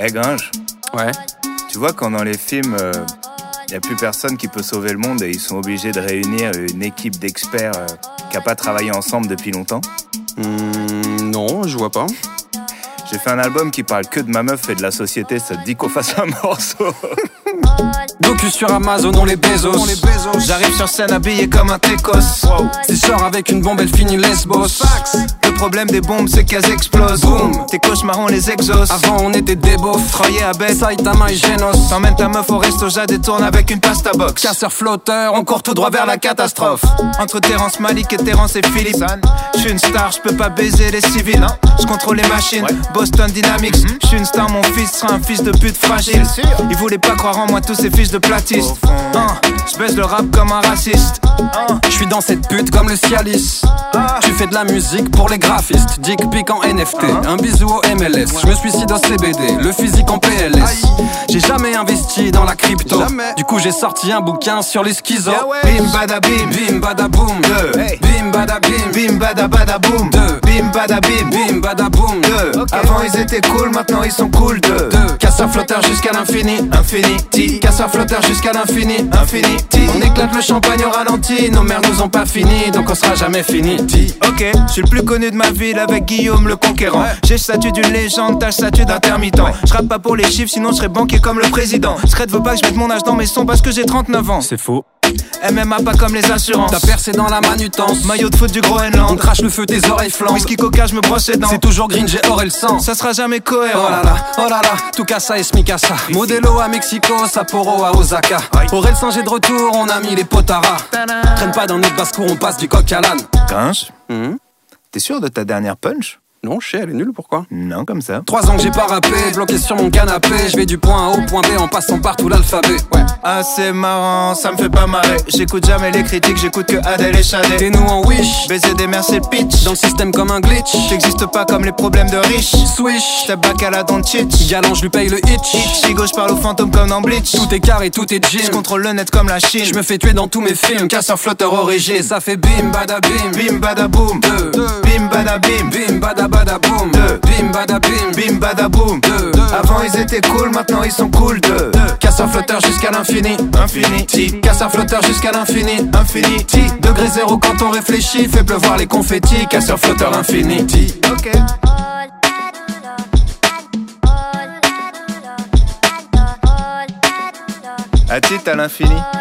Hey Gringe, Ouais. tu vois quand dans les films, y a plus personne qui peut sauver le monde et ils sont obligés de réunir une équipe d'experts qui a pas travaillé ensemble depuis longtemps. Non, je vois pas. J'ai fait un album qui parle que de ma meuf et de la société, ça te dit qu'on fasse un morceau? Docu sur Amazon, on les Bezos. J'arrive sur scène habillé comme un Técos. Si je sors avec une bombe, elle finit Lesbos. Le problème des bombes, c'est qu'elles explosent. Boum. Tes cauchemars, on les exauce. Avant, on était des beaufs. Troyer à bête. Saitama et Genos. T'emmènes ta meuf au resto, Jade et tourne avec une pasta box. Casseur flotteur, on court tout droit vers la catastrophe. Entre Terrence Malick et Terrence et Philippe. J'suis une star, j'peux pas baiser les civils. J'contrôle les machines, Boston Dynamics. J'suis une star, mon fils sera un fils de pute fragile. Ils voulaient pas croire en moi, tous ces fils de platistes. J'baisse le rap comme un raciste. Je suis dans cette pute comme le Cialis. Tu fais de la musique pour les graphistes. Dick pic en NFT, un bisou au MLS. Je me suicide au CBD, le physique en PLS. J'ai jamais investi dans la crypto. Du coup j'ai sorti un bouquin sur les schizos. Bim bada bim, Bim bada boom. Bim bada bim. bim bada bada boum. Bim bada bim, Bim bada boom. Avant ils étaient cool, maintenant ils sont cool. Casseur flotteur jusqu'à l'infini. Infinity, Casseur flotteur jusqu'à l'infini. infinity. On éclate le champagne au ralenti. Nos mères nous ont pas fini, donc on sera jamais fini. Ok, je suis le plus connu de ma ville avec Guillaume le Conquérant. J'ai le statut d'une légende, t'as le statut d'intermittent. Je rappe pas pour les chiffres, sinon je serais banquier comme le président. Scred veut pas que je mette mon âge dans mes sons parce que j'ai 39 ans. C'est faux. MMA pas comme les assurances. T'as percé dans la manutence. Maillot de foot du On Groenland. crache le feu, tes oreilles flambent. Whisky coca, je me brosse les dents. C'est toujours green, j'ai or et le sang. Ça sera jamais Oh cohérent. là là, tout casa et smicasa. Modelo à Mexico, Sapporo à Osaka. Aurel Singer de retour, on a mis les potaras. Traîne pas dans notre basse-cour, on passe du coq à l'âne. Gringe, t'es sûr de ta dernière punch? Non, je sais, elle est nulle, pourquoi? Non, comme ça. 3 ans que j'ai pas rappé, bloqué sur mon canapé. Je vais du point A au point B en passant par tout l'alphabet. Ouais. Ah c'est marrant, ça me fait pas marrer. J'écoute jamais les critiques, j'écoute que Adèle et Shadé. T'es nous en wish, Baiser des mères c'est le pitch. dans le système comme un glitch. T'existes pas comme les problèmes de riches. Swish, Step back à la don't cheat. galant, je lui paye le hitch. Chigo, je parle aux fantômes comme dans Bleach. Tout est carré, tout est Je gym. contrôle le net comme la Chine. Je me fais tuer dans tous mes films. Casseur flotteur origine. Et ça fait bim bada bim. Bim bada boum. Bim bada bim. Bim bada bada boum. Bim bada bim. Bim bada boum. Avant ils étaient cool, maintenant ils sont cool. Casseur flotteur jusqu'à l'infini. Infinity, Casseur flotteur jusqu'à l'infini. infinity. Degré zéro quand on réfléchit. Fait pleuvoir les confettis. Casseur flotteur infinity. Ok. À titre à l'infini.